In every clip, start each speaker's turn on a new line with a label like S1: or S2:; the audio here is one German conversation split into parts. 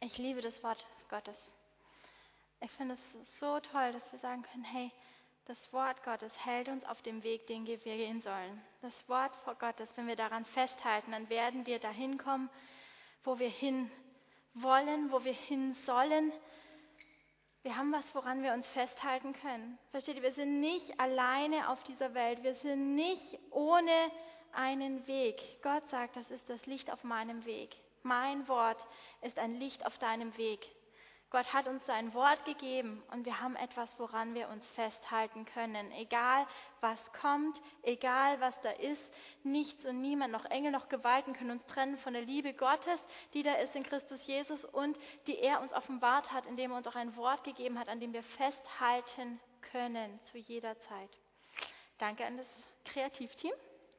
S1: Ich liebe das Wort Gottes. Ich finde es so toll, dass wir sagen können, hey, das Wort Gottes hält uns auf dem Weg, den wir gehen sollen. Das Wort Gottes, wenn wir daran festhalten, dann werden wir dahin kommen, wo wir hin wollen, wo wir hin sollen. Wir haben was, woran wir uns festhalten können. Versteht ihr, wir sind nicht alleine auf dieser Welt. Wir sind nicht ohne einen Weg. Gott sagt, das ist das Licht auf meinem Weg. Mein Wort ist ein Licht auf deinem Weg. Gott hat uns sein Wort gegeben und wir haben etwas, woran wir uns festhalten können. Egal, was kommt, egal, was da ist, nichts und niemand, noch Engel, noch Gewalten können uns trennen von der Liebe Gottes, die da ist in Christus Jesus und die er uns offenbart hat, indem er uns auch ein Wort gegeben hat, an dem wir festhalten können zu jeder Zeit. Danke an das Kreativteam.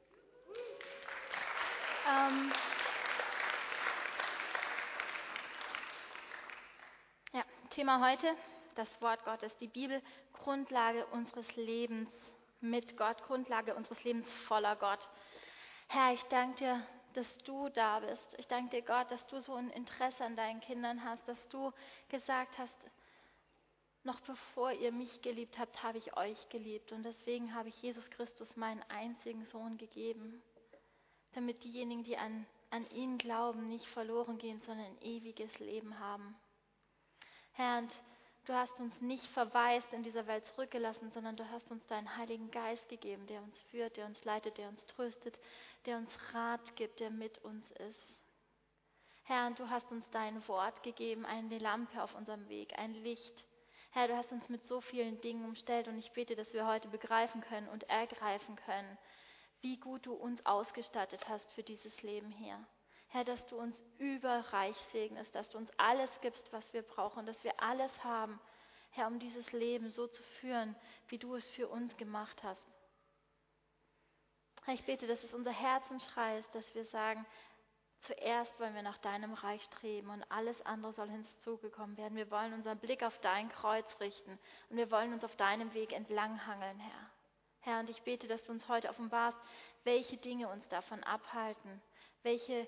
S1: Thema heute, das Wort Gottes, die Bibel, Grundlage unseres Lebens mit Gott, Grundlage unseres Lebens voller Gott. Herr, ich danke dir, dass du da bist. Ich danke dir, Gott, dass du so ein Interesse an deinen Kindern hast, dass du gesagt hast, noch bevor ihr mich geliebt habt, habe ich euch geliebt. Und deswegen habe ich Jesus Christus, meinen einzigen Sohn, gegeben, damit diejenigen, die an ihn glauben, nicht verloren gehen, sondern ein ewiges Leben haben. Herr, und du hast uns nicht verwaist in dieser Welt zurückgelassen, sondern du hast uns deinen Heiligen Geist gegeben, der uns führt, der uns leitet, der uns tröstet, der uns Rat gibt, der mit uns ist. Herr, und du hast uns dein Wort gegeben, eine Lampe auf unserem Weg, ein Licht. Herr, du hast uns mit so vielen Dingen umstellt und ich bete, dass wir heute begreifen können und ergreifen können, wie gut du uns ausgestattet hast für dieses Leben hier. Herr, dass du uns überreich segnest, dass du uns alles gibst, was wir brauchen, dass wir alles haben, Herr, um dieses Leben so zu führen, wie du es für uns gemacht hast. Herr, ich bete, dass es unser Herzensschrei ist, dass wir sagen, zuerst wollen wir nach deinem Reich streben und alles andere soll hinzugekommen werden. Wir wollen unseren Blick auf dein Kreuz richten und wir wollen uns auf deinem Weg entlanghangeln, Herr. Herr, und ich bete, dass du uns heute offenbarst, welche Dinge uns davon abhalten, welche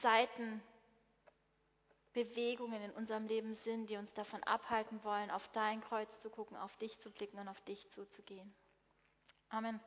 S1: Seitenbewegungen in unserem Leben sind, die uns davon abhalten wollen, auf dein Kreuz zu gucken, auf dich zu blicken und auf dich zuzugehen. Amen.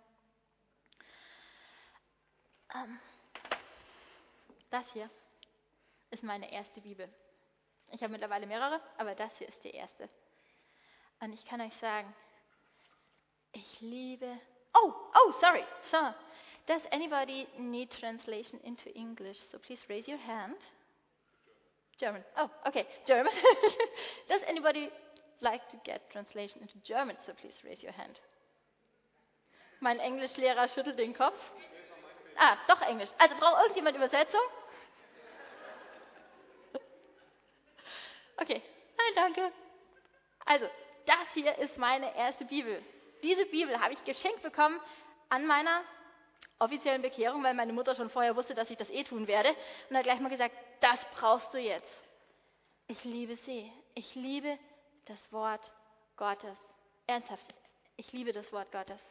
S1: Das hier ist meine erste Bibel. Ich habe mittlerweile mehrere, aber das hier ist die erste. Und ich kann euch sagen, ich liebe... sorry. So, does anybody need translation into English? So please raise your hand. German. Oh, okay, German. Does anybody like to get translation into German? So please raise your hand. Mein Englischlehrer schüttelt den Kopf. Doch Englisch. Also braucht irgendjemand Übersetzung? Okay, nein, danke. Also, das hier ist meine erste Bibel. Diese Bibel habe ich geschenkt bekommen an meiner offiziellen Bekehrung, weil meine Mutter schon vorher wusste, dass ich das tun werde. Und hat gleich mal gesagt, das brauchst du jetzt. Ich liebe sie. Ich liebe das Wort Gottes. Ernsthaft, ich liebe das Wort Gottes.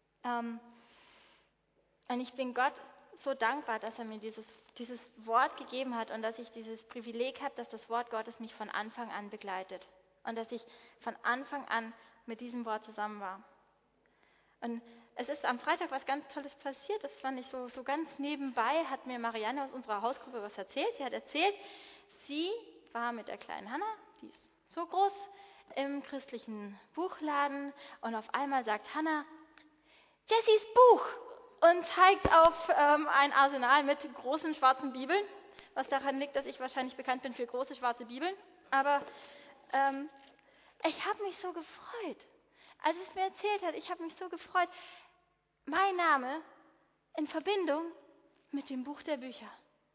S1: Und ich bin Gott so dankbar, dass er mir dieses Wort gegeben hat und dass ich dieses Privileg habe, dass das Wort Gottes mich von Anfang an begleitet. Und dass ich von Anfang an mit diesem Wort zusammen war. Und es ist am Freitag was ganz Tolles passiert, das fand ich so ganz nebenbei, hat mir Marianne aus unserer Hausgruppe was erzählt. Sie hat erzählt, sie war mit der kleinen Hannah, die ist so groß, im christlichen Buchladen und auf einmal sagt Hannah, Jessys Buch! Und zeigt auf ein Arsenal mit großen schwarzen Bibeln, was daran liegt, dass ich wahrscheinlich bekannt bin für große schwarze Bibeln. Aber ich habe mich so gefreut. Als es mir erzählt hat, ich habe mich so gefreut. Mein Name in Verbindung mit dem Buch der Bücher.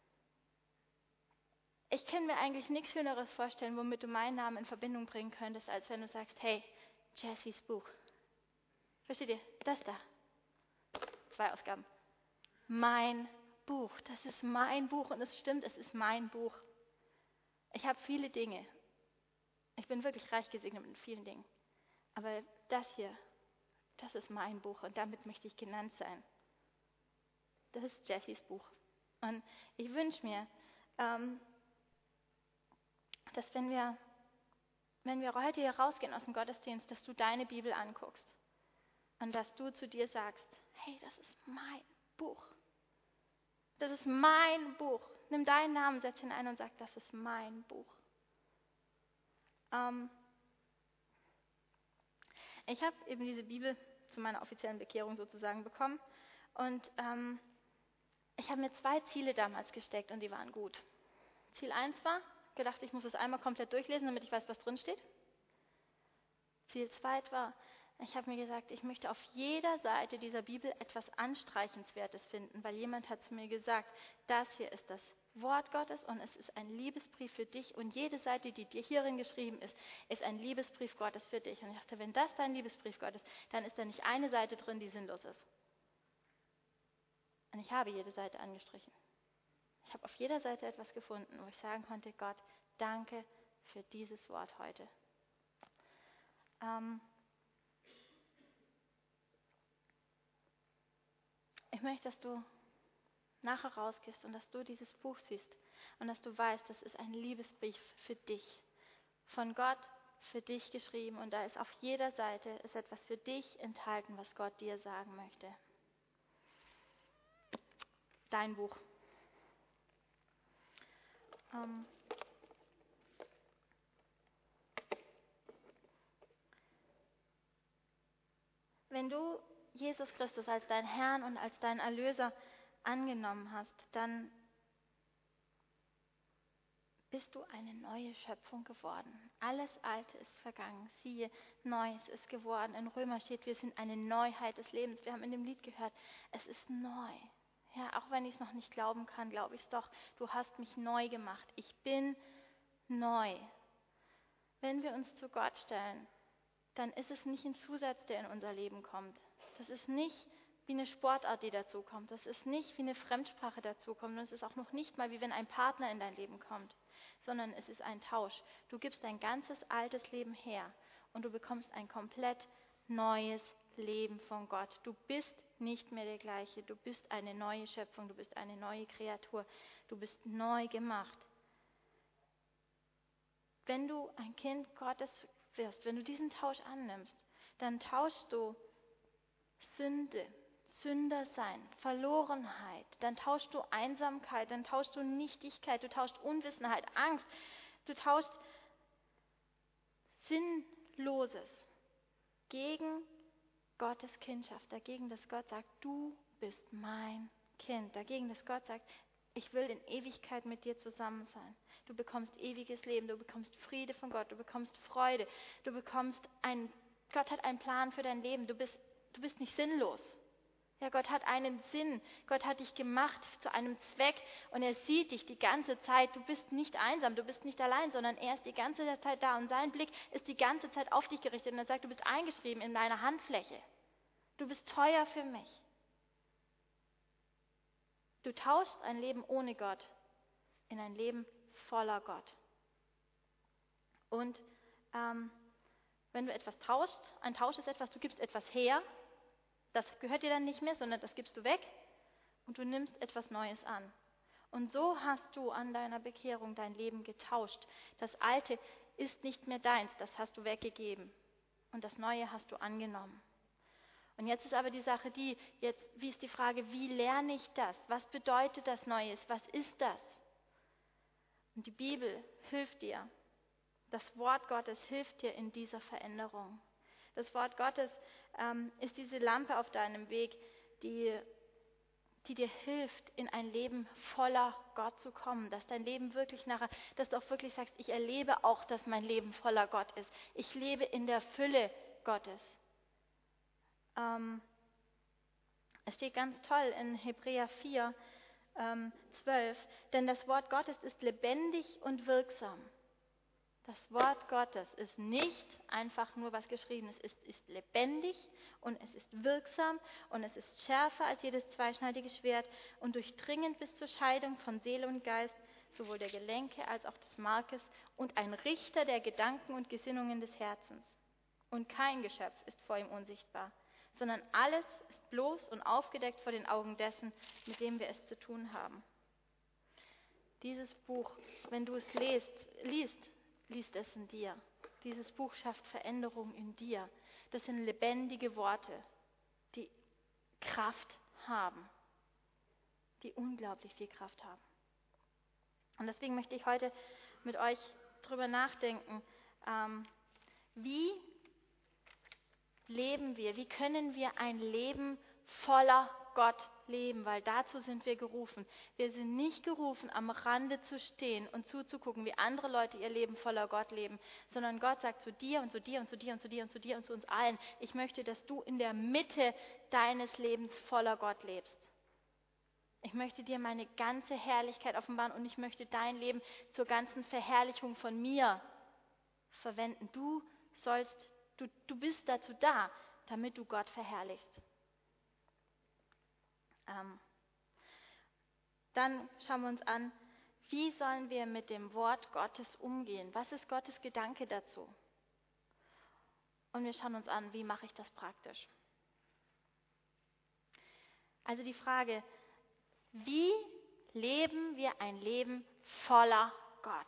S1: Ich kann mir eigentlich nichts Schöneres vorstellen, womit du meinen Namen in Verbindung bringen könntest, als wenn du sagst, hey, Jessys Buch. Versteht ihr? Das da. 2 Ausgaben. Mein Buch. Das ist mein Buch und es stimmt, es ist mein Buch. Ich habe viele Dinge. Ich bin wirklich reich gesegnet mit vielen Dingen. Aber das hier, das ist mein Buch und damit möchte ich genannt sein. Das ist Jessys Buch. Und ich wünsche mir, dass wenn wir heute hier rausgehen aus dem Gottesdienst, dass du deine Bibel anguckst und dass du zu dir sagst, hey, das ist mein Buch. Das ist mein Buch. Nimm deinen Namen, setz ihn ein und sag, das ist mein Buch. Ich habe eben diese Bibel zu meiner offiziellen Bekehrung sozusagen bekommen und ich habe mir 2 Ziele damals gesteckt und die waren gut. Ziel 1 war, gedacht, ich muss es einmal komplett durchlesen, damit ich weiß, was drin steht. Ziel 2 war, ich habe mir gesagt, ich möchte auf jeder Seite dieser Bibel etwas Anstreichenswertes finden, weil jemand hat zu mir gesagt, das hier ist das Wort Gottes und es ist ein Liebesbrief für dich und jede Seite, die dir hierin geschrieben ist, ist ein Liebesbrief Gottes für dich. Und ich dachte, wenn das dein Liebesbrief Gottes ist, dann ist da nicht eine Seite drin, die sinnlos ist. Und ich habe jede Seite angestrichen. Ich habe auf jeder Seite etwas gefunden, wo ich sagen konnte, Gott, danke für dieses Wort heute. Ich möchte, dass du nachher rausgehst und dass du dieses Buch siehst und dass du weißt, das ist ein Liebesbrief für dich. Von Gott für dich geschrieben und da ist auf jeder Seite ist etwas für dich enthalten, was Gott dir sagen möchte. Dein Buch. Wenn du Jesus Christus als deinen Herrn und als deinen Erlöser angenommen hast, dann bist du eine neue Schöpfung geworden. Alles Alte ist vergangen. Siehe, Neues ist geworden. In Römer steht, wir sind eine Neuheit des Lebens. Wir haben in dem Lied gehört, es ist neu. Ja, auch wenn ich es noch nicht glauben kann, glaube ich es doch. Du hast mich neu gemacht. Ich bin neu. Wenn wir uns zu Gott stellen, dann ist es nicht ein Zusatz, der in unser Leben kommt. Das ist nicht wie eine Sportart, die dazu kommt. Das ist nicht wie eine Fremdsprache dazu kommt. Und es ist auch noch nicht mal wie wenn ein Partner in dein Leben kommt, sondern es ist ein Tausch. Du gibst dein ganzes altes Leben her und du bekommst ein komplett neues Leben von Gott. Du bist nicht mehr der gleiche. Du bist eine neue Schöpfung. Du bist eine neue Kreatur. Du bist neu gemacht. Wenn du ein Kind Gottes wirst, wenn du diesen Tausch annimmst, dann tauschst du Sünde, Sündersein, Verlorenheit, dann tauschst du Einsamkeit, dann tauschst du Nichtigkeit, du tauschst Unwissenheit, Angst, du tauschst Sinnloses gegen Gottes Kindschaft, dagegen, dass Gott sagt, du bist mein Kind, dagegen, dass Gott sagt, ich will in Ewigkeit mit dir zusammen sein. Du bekommst ewiges Leben, du bekommst Friede von Gott, du bekommst Freude, Gott hat einen Plan für dein Leben, du bist nicht sinnlos. Ja, Gott hat einen Sinn, Gott hat dich gemacht zu einem Zweck und er sieht dich die ganze Zeit. Du bist nicht einsam, du bist nicht allein, sondern er ist die ganze Zeit da und sein Blick ist die ganze Zeit auf dich gerichtet und er sagt, du bist eingeschrieben in meiner Handfläche. Du bist teuer für mich. Du tauschst ein Leben ohne Gott in ein Leben voller Gott. Und wenn du etwas tauschst, ein Tausch ist etwas, du gibst etwas her, das gehört dir dann nicht mehr, sondern das gibst du weg und du nimmst etwas Neues an. Und so hast du an deiner Bekehrung dein Leben getauscht. Das Alte ist nicht mehr deins, das hast du weggegeben und das Neue hast du angenommen. Und jetzt ist aber die Sache wie ist die Frage, wie lerne ich das? Was bedeutet das Neues? Was ist das? Und die Bibel hilft dir. Das Wort Gottes hilft dir in dieser Veränderung. Das Wort Gottes ist diese Lampe auf deinem Weg, die dir hilft, in ein Leben voller Gott zu kommen. Dass dein Leben wirklich dass du auch wirklich sagst, ich erlebe auch, dass mein Leben voller Gott ist. Ich lebe in der Fülle Gottes. Es steht ganz toll in Hebräer 4, 12, denn das Wort Gottes ist lebendig und wirksam. Das Wort Gottes ist nicht einfach nur was Geschriebenes, es ist lebendig und es ist wirksam und es ist schärfer als jedes zweischneidige Schwert und durchdringend bis zur Scheidung von Seele und Geist, sowohl der Gelenke als auch des Markes und ein Richter der Gedanken und Gesinnungen des Herzens. Und kein Geschöpf ist vor ihm unsichtbar, sondern alles ist bloß und aufgedeckt vor den Augen dessen, mit dem wir es zu tun haben. Dieses Buch, wenn du es liest, liest es in dir. Dieses Buch schafft Veränderung in dir. Das sind lebendige Worte, die Kraft haben, die unglaublich viel Kraft haben. Und deswegen möchte ich heute mit euch drüber nachdenken, wie leben wir, wie können wir ein Leben voller Gott leben, weil dazu sind wir gerufen. Wir sind nicht gerufen, am Rande zu stehen und zuzugucken, wie andere Leute ihr Leben voller Gott leben, sondern Gott sagt zu dir und zu dir und zu dir und zu dir und zu dir und zu uns allen, ich möchte, dass du in der Mitte deines Lebens voller Gott lebst. Ich möchte dir meine ganze Herrlichkeit offenbaren und ich möchte dein Leben zur ganzen Verherrlichung von mir verwenden. Du bist dazu da, damit du Gott verherrlichst. Dann schauen wir uns an, wie sollen wir mit dem Wort Gottes umgehen? Was ist Gottes Gedanke dazu? Und wir schauen uns an, wie mache ich das praktisch? Also die Frage, wie leben wir ein Leben voller Gott?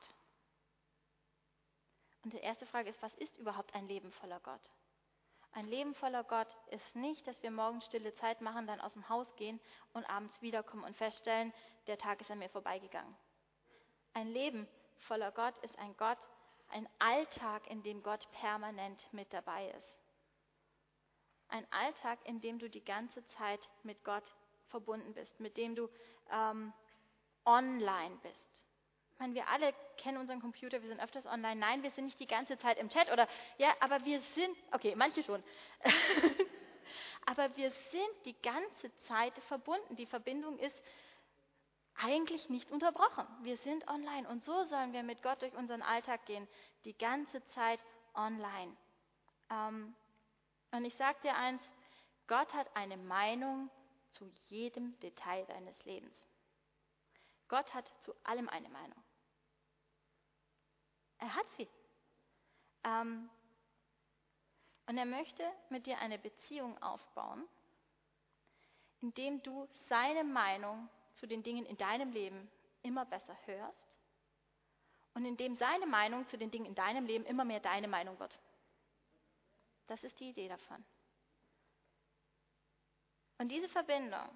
S1: Und die erste Frage ist, was ist überhaupt ein Leben voller Gott? Ein Leben voller Gott ist nicht, dass wir morgens stille Zeit machen, dann aus dem Haus gehen und abends wiederkommen und feststellen, der Tag ist an mir vorbeigegangen. Ein Leben voller Gott ist ein Alltag, in dem Gott permanent mit dabei ist. Ein Alltag, in dem du die ganze Zeit mit Gott verbunden bist, mit dem du online bist. Ich meine, wir alle kennen unseren Computer, wir sind öfters online. Nein, wir sind nicht die ganze Zeit im Chat aber wir sind, okay, manche schon. Aber wir sind die ganze Zeit verbunden. Die Verbindung ist eigentlich nicht unterbrochen. Wir sind online und so sollen wir mit Gott durch unseren Alltag gehen. Die ganze Zeit online. Und ich sage dir eins, Gott hat eine Meinung zu jedem Detail deines Lebens. Gott hat zu allem eine Meinung. Er hat sie. Und er möchte mit dir eine Beziehung aufbauen, indem du seine Meinung zu den Dingen in deinem Leben immer besser hörst und indem seine Meinung zu den Dingen in deinem Leben immer mehr deine Meinung wird. Das ist die Idee davon. Und diese Verbindung,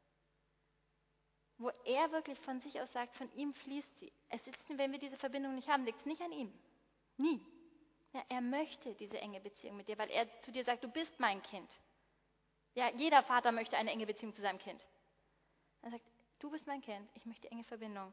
S1: wo er wirklich von sich aus sagt, von ihm fließt sie. Wenn wir diese Verbindung nicht haben, liegt es nicht an ihm. Nie. Ja, er möchte diese enge Beziehung mit dir, weil er zu dir sagt, du bist mein Kind. Ja, jeder Vater möchte eine enge Beziehung zu seinem Kind. Er sagt, du bist mein Kind, ich möchte enge Verbindung.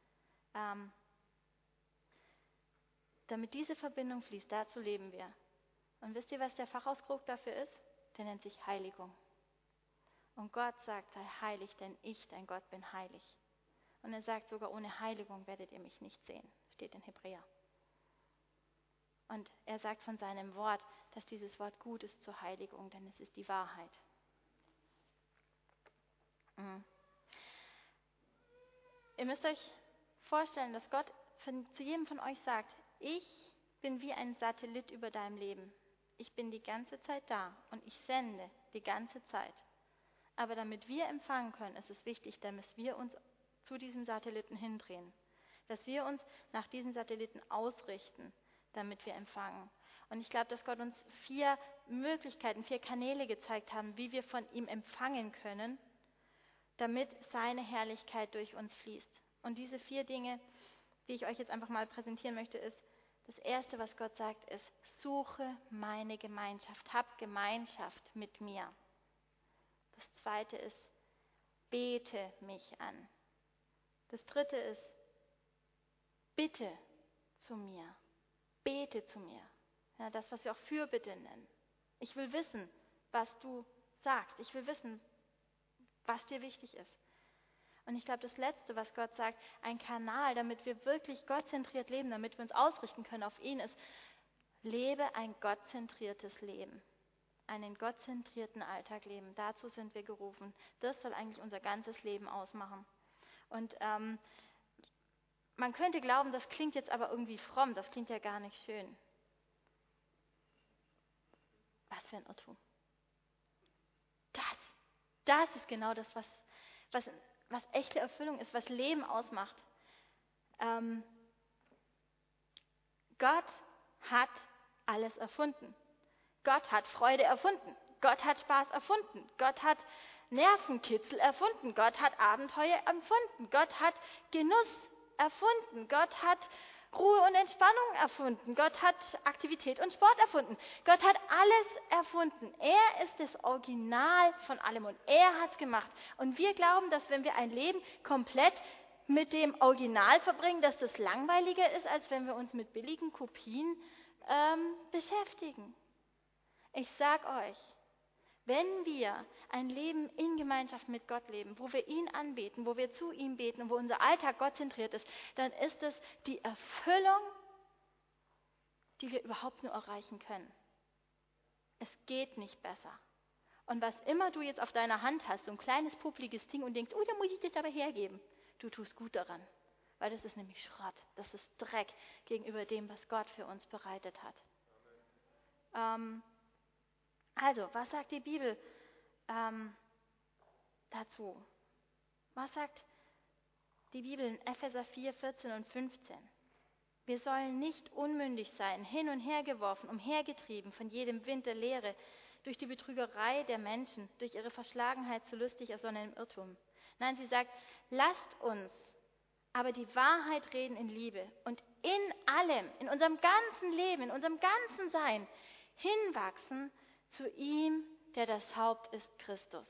S1: Damit diese Verbindung fließt, dazu leben wir. Und wisst ihr, was der Fachausdruck dafür ist? Der nennt sich Heiligung. Und Gott sagt, sei heilig, denn ich, dein Gott, bin heilig. Und er sagt sogar, ohne Heiligung werdet ihr mich nicht sehen. Steht in Hebräer. Und er sagt von seinem Wort, dass dieses Wort gut ist zur Heiligung, denn es ist die Wahrheit. Ihr müsst euch vorstellen, dass Gott zu jedem von euch sagt, ich bin wie ein Satellit über deinem Leben. Ich bin die ganze Zeit da und ich sende die ganze Zeit. Aber damit wir empfangen können, ist es wichtig, dass wir uns zu diesem Satelliten hindrehen. Dass wir uns nach diesem Satelliten ausrichten, damit wir empfangen. Und ich glaube, dass Gott uns 4 Möglichkeiten, 4 Kanäle gezeigt haben, wie wir von ihm empfangen können, damit seine Herrlichkeit durch uns fließt. Und diese 4 Dinge, die ich euch jetzt einfach mal präsentieren möchte, ist, das Erste, was Gott sagt, ist, suche meine Gemeinschaft, hab Gemeinschaft mit mir. Das Zweite ist, bete mich an. Das Dritte ist, bitte zu mir. Bete zu mir. Ja, das, was wir auch Fürbitte nennen. Ich will wissen, was du sagst. Ich will wissen, was dir wichtig ist. Und ich glaube, das Letzte, was Gott sagt, ein Kanal, damit wir wirklich gottzentriert leben, damit wir uns ausrichten können auf ihn, ist, lebe ein gottzentriertes Leben. Einen gottzentrierten Alltag leben. Dazu sind wir gerufen. Das soll eigentlich unser ganzes Leben ausmachen. Und man könnte glauben, das klingt jetzt aber irgendwie fromm, das klingt ja gar nicht schön. Was für ein Irrtum. Das ist genau das, was echte Erfüllung ist, was Leben ausmacht. Gott hat alles erfunden. Gott hat Freude erfunden. Gott hat Spaß erfunden. Gott hat Nervenkitzel erfunden. Gott hat Abenteuer erfunden. Gott hat Genuss erfunden. Gott hat Ruhe und Entspannung erfunden. Gott hat Aktivität und Sport erfunden. Gott hat alles erfunden. Er ist das Original von allem und er hat es gemacht. Und wir glauben, dass wenn wir ein Leben komplett mit dem Original verbringen, dass das langweiliger ist, als wenn wir uns mit billigen Kopien beschäftigen. Ich sag euch, wenn wir ein Leben in Gemeinschaft mit Gott leben, wo wir ihn anbeten, wo wir zu ihm beten und wo unser Alltag gottzentriert ist, dann ist es die Erfüllung, die wir überhaupt nur erreichen können. Es geht nicht besser. Und was immer du jetzt auf deiner Hand hast, so ein kleines, publiges Ding und denkst, oh, da muss ich das aber hergeben, du tust gut daran. Weil das ist nämlich Schrott, das ist Dreck gegenüber dem, was Gott für uns bereitet hat. Also, was sagt die Bibel dazu? Was sagt die Bibel in Epheser 4, 14 und 15? Wir sollen nicht unmündig sein, hin und her geworfen, umhergetrieben von jedem Wind der Lehre, durch die Betrügerei der Menschen, durch ihre Verschlagenheit zu lustig ersonnenem Irrtum. Nein, sie sagt, lasst uns aber die Wahrheit reden in Liebe und in allem, in unserem ganzen Leben, in unserem ganzen Sein, hinwachsen zu ihm, der das Haupt ist, Christus.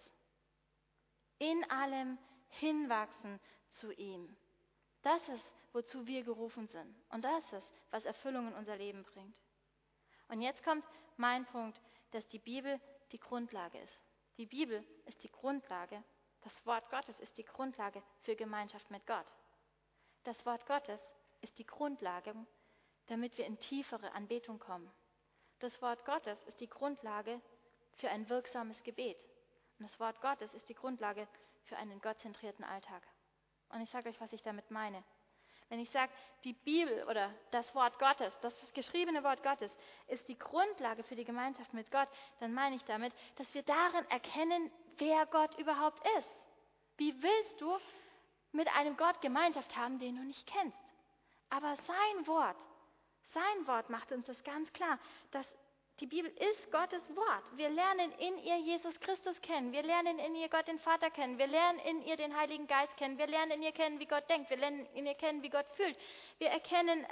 S1: In allem hinwachsen zu ihm. Das ist, wozu wir gerufen sind. Und das ist, was Erfüllung in unser Leben bringt. Und jetzt kommt mein Punkt, dass die Bibel die Grundlage ist. Die Bibel ist die Grundlage, das Wort Gottes ist die Grundlage für Gemeinschaft mit Gott. Das Wort Gottes ist die Grundlage, damit wir in tiefere Anbetung kommen. Das Wort Gottes ist die Grundlage für ein wirksames Gebet. Und das Wort Gottes ist die Grundlage für einen gottzentrierten Alltag. Und ich sage euch, was ich damit meine. Wenn ich sage, die Bibel oder das Wort Gottes, das geschriebene Wort Gottes, ist die Grundlage für die Gemeinschaft mit Gott, dann meine ich damit, dass wir darin erkennen, wer Gott überhaupt ist. Wie willst du mit einem Gott Gemeinschaft haben, den du nicht kennst? Aber sein Wort macht uns das ganz klar, dass die Bibel ist Gottes Wort. Wir lernen in ihr Jesus Christus kennen. Wir lernen in ihr Gott den Vater kennen. Wir lernen in ihr den Heiligen Geist kennen. Wir lernen in ihr kennen, wie Gott denkt. Wir lernen in ihr kennen, wie Gott fühlt. Wir erkennen,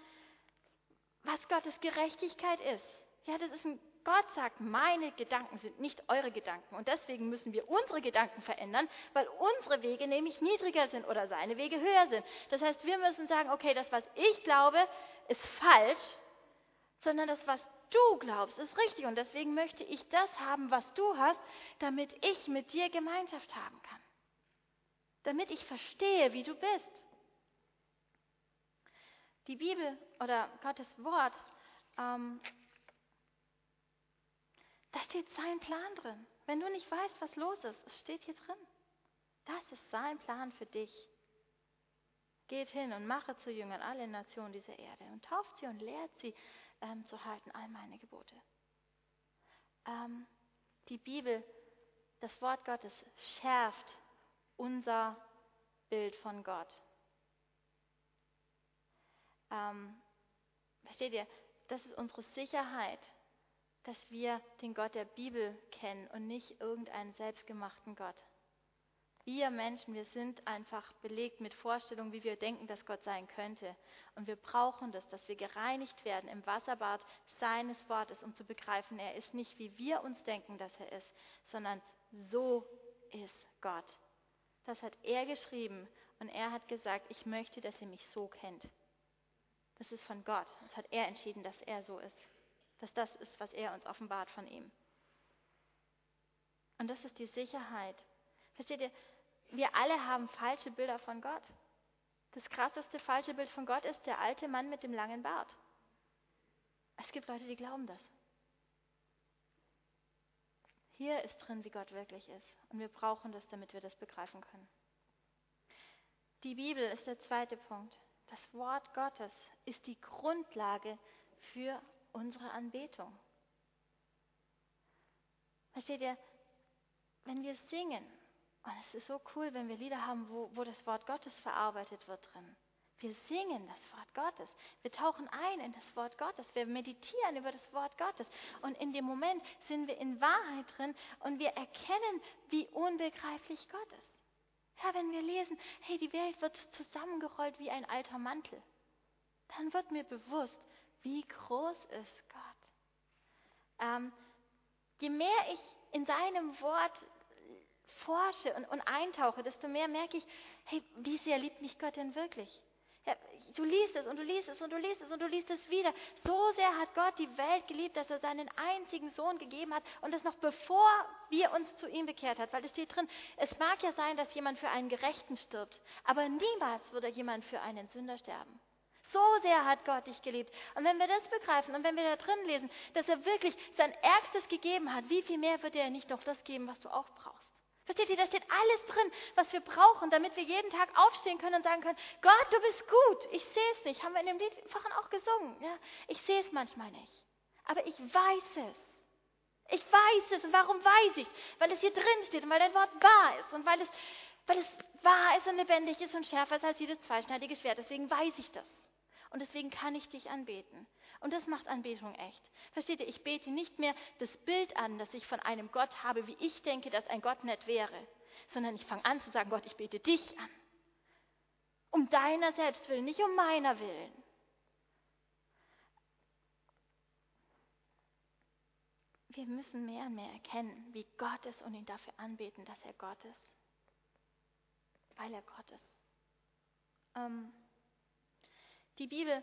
S1: was Gottes Gerechtigkeit ist. Ja, Gott sagt, meine Gedanken sind nicht eure Gedanken. Und deswegen müssen wir unsere Gedanken verändern, weil unsere Wege nämlich niedriger sind oder seine Wege höher sind. Das heißt, wir müssen sagen, okay, das, was ich glaube, ist falsch, sondern das, was du glaubst, ist richtig. Und deswegen möchte ich das haben, was du hast, damit ich mit dir Gemeinschaft haben kann. Damit ich verstehe, wie du bist. Die Bibel oder Gottes Wort, da steht sein Plan drin. Wenn du nicht weißt, was los ist, es steht hier drin. Das ist sein Plan für dich. Geht hin und mache zu Jüngern alle Nationen dieser Erde und tauft sie und lehrt sie zu halten all meine Gebote. Die Bibel, das Wort Gottes, schärft unser Bild von Gott. Versteht ihr? Das ist unsere Sicherheit, dass wir den Gott der Bibel kennen und nicht irgendeinen selbstgemachten Gott. Wir Menschen, wir sind einfach belegt mit Vorstellungen, wie wir denken, dass Gott sein könnte. Und wir brauchen das, dass wir gereinigt werden im Wasserbad seines Wortes, um zu begreifen, er ist nicht, wie wir uns denken, dass er ist, sondern so ist Gott. Das hat er geschrieben und er hat gesagt, ich möchte, dass ihr mich so kennt. Das ist von Gott. Das hat er entschieden, dass er so ist. Dass das ist, was er uns offenbart von ihm. Und das ist die Sicherheit. Versteht ihr? Wir alle haben falsche Bilder von Gott. Das krasseste falsche Bild von Gott ist der alte Mann mit dem langen Bart. Es gibt Leute, die glauben das. Hier ist drin, wie Gott wirklich ist. Und wir brauchen das, damit wir das begreifen können. Die Bibel ist der zweite Punkt. Das Wort Gottes ist die Grundlage für unsere Anbetung. Versteht ihr? Wenn wir singen, und es ist so cool, wenn wir Lieder haben, wo das Wort Gottes verarbeitet wird drin, Wir singen das Wort Gottes. Wir tauchen ein in das Wort Gottes. Wir meditieren über das Wort Gottes. Und in dem Moment sind wir in Wahrheit drin und wir erkennen, wie unbegreiflich Gott ist. Ja, wenn wir lesen, hey, die Welt wird zusammengerollt wie ein alter Mantel, dann wird mir bewusst, wie groß ist Gott. Je mehr ich in seinem Wort forsche und eintauche, desto mehr merke ich, hey, wie sehr liebt mich Gott denn wirklich? Ja, du liest es und du liest es und du liest es und du liest es wieder. So sehr hat Gott die Welt geliebt, dass er seinen einzigen Sohn gegeben hat und das noch bevor wir uns zu ihm bekehrt hat. Weil es steht drin, es mag ja sein, dass jemand für einen Gerechten stirbt, aber niemals würde jemand für einen Sünder sterben. So sehr hat Gott dich geliebt. Und wenn wir das begreifen und wenn wir da drin lesen, dass er wirklich sein Ärgstes gegeben hat, wie viel mehr wird er nicht noch das geben, was du auch brauchst? Versteht ihr, da steht alles drin, was wir brauchen, damit wir jeden Tag aufstehen können und sagen können, Gott, du bist gut, ich sehe es nicht. Haben wir in dem Lied vorhin auch gesungen. Ja? Ich sehe es manchmal nicht, aber ich weiß es. Ich weiß es. Und warum weiß ich es? Weil es hier drin steht und weil dein Wort wahr ist und weil es wahr ist und lebendig ist und schärfer ist als jedes zweischneidige Schwert. Deswegen weiß ich das. Und deswegen kann ich dich anbeten. Und das macht Anbetung echt. Versteht ihr, ich bete nicht mehr das Bild an, das ich von einem Gott habe, wie ich denke, dass ein Gott nett wäre, sondern ich fange an zu sagen, Gott, ich bete dich an. Um deiner selbst willen, nicht um meiner willen. Wir müssen mehr und mehr erkennen, wie Gott ist und ihn dafür anbeten, dass er Gott ist. Weil er Gott ist. Die Bibel,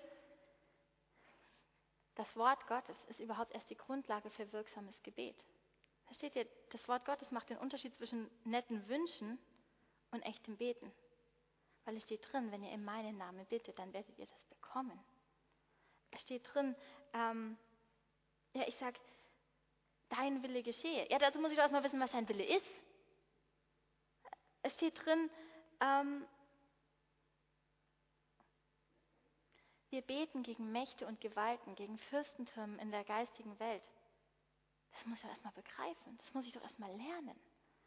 S1: das Wort Gottes, ist überhaupt erst die Grundlage für wirksames Gebet. Versteht ihr, das Wort Gottes macht den Unterschied zwischen netten Wünschen und echtem Beten. Weil es steht drin, wenn ihr in meinen Namen bittet, dann werdet ihr das bekommen. Es steht drin, ich sage, dein Wille geschehe. Ja, dazu muss ich doch erstmal wissen, was sein Wille ist. Es steht drin, wir beten gegen Mächte und Gewalten, gegen Fürstentürme in der geistigen Welt. Das muss ich doch erstmal begreifen. Das muss ich doch erstmal lernen.